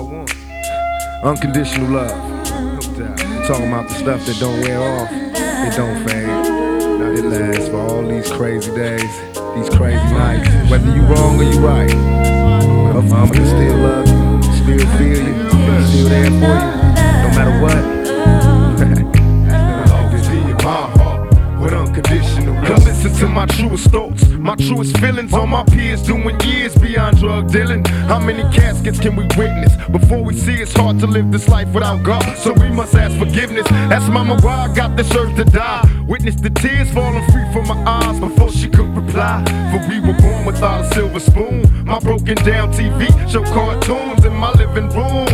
want. Unconditional love, no doubt. I'm talking about the stuff that don't wear off, it don't fade. It lasts for all these crazy days, these crazy nights. Whether you wrong or you right, I'm gonna still love you, still feel you, still there for you, no matter what. With unconditional love. Come listen to my truest thoughts, my truest feelings. All my peers doing years beyond drug dealing. How many caskets can we witness before we see it's hard to live this life without God? So we must ask forgiveness. Ask mama why I got this urge to die. Witness the tears falling free from my eyes before she could reply. For we were born without a silver spoon. My broken down TV show cartoons in my living room.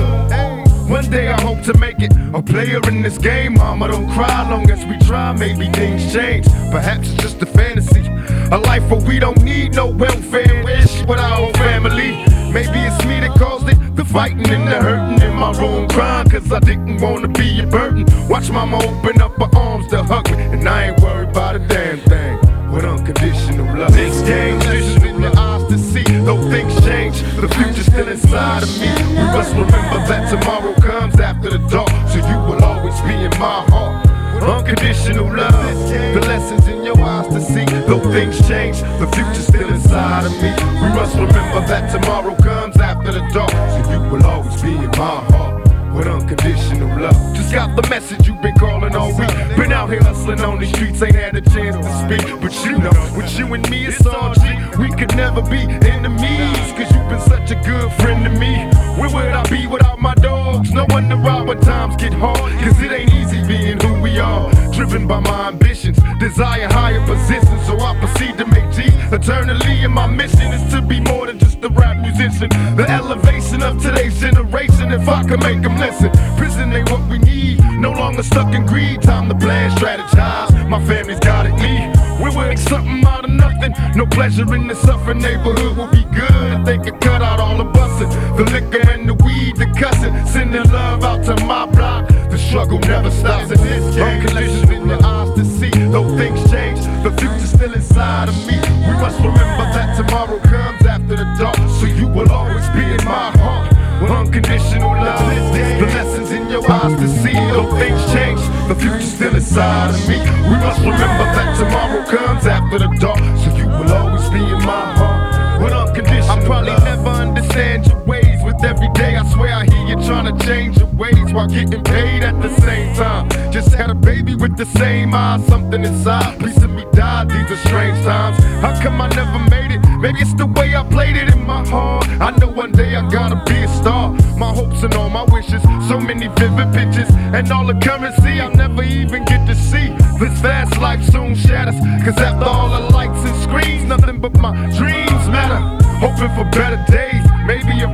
One day I hope to make it a player in this game. Mama, don't cry, long as we try, maybe things change. Perhaps it's just a fantasy, a life where we don't need no welfare. Wish with our whole family. Maybe it's me that caused it, the fighting and the hurting in my room, crying cause I didn't wanna be a burden. Watch mama open up her arms to hug me, and I ain't worried about a damn thing. With unconditional love. Things change, vision in your eyes to see. Though things change, the future's still inside of me. We must remember that tomorrow comes after the dark, so you will always be in my heart. Unconditional love, the lessons in your eyes to see. Though things change, the future's still inside of me. We must remember that tomorrow comes after the dark, so you will always be in my heart. With unconditional love. Just got the message you've been calling all week. Been out here hustling on these streets, ain't had a chance to speak. But you know, with you and me it's all G. We could never be enemies, cause you've been such a good friend to me. Where would I be without my dogs? No wonder why when times get hard, cause it ain't easy being who we are. Driven by my ambitions, desire higher positions, so I proceed to make G eternally. And my mission is to be more than just a rap musician. The elevation of today's generation, if I could make them listen. Prison ain't what we need, no longer stuck in greed. Time to plan, strategize, my family's got it me. We work something out of nothing. No pleasure in the suffering, neighborhood will be good if they could cut out all the bussin', the liquor and the weed, the cussin'. Sending love out to my block, the struggle never stops in this game. Unconditional in your eyes to see, though things change, the future's still inside of me. We must remember that tomorrow comes after the dark, so you will always be in my heart. Unconditional love, the lessons in your eyes to see. Though things change, the future's still inside of me. We must remember that tomorrow comes after the dark, so you will always be in my heart. With unconditional I probably never understand your ways. With every day I swear I hear you trying to change your ways while getting paid at the same time. Just had a baby with the same eyes, something inside. Piece of me died, these are strange times. How come I never made it? Maybe it's the way I played it in my heart. I know one day I gotta be a star. My hopes and all my wishes, so many vivid pictures, and all the currency I'll never even get to see. This fast life soon shatters, cause after all the lights and screens, nothing but my dreams matter. Hoping for better days, maybe a